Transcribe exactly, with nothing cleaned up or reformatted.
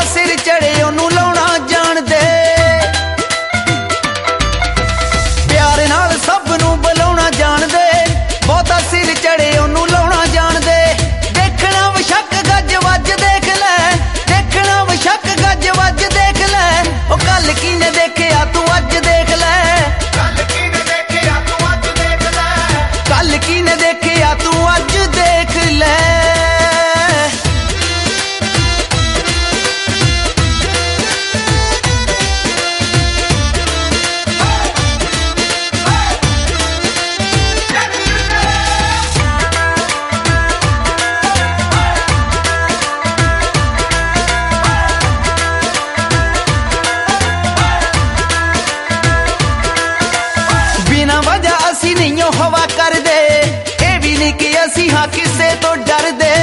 सिर चढ़े ओनू लाउणा जाणदे प्यार नाल सब नू बुलाउणा जाणदे बहुता सिर चढ़े ओनू लाउणा जाणदे देखना वशक गज वज देख लै देखना वशक गज वज देख लै ओ कल किने देखिया तू अज देख लै कल किने देखिया तू अज देख लै कल किने देखिया तू अज देख लै हवा कर दे ये भी नहीं कि असी हाँ किसे तो डर दे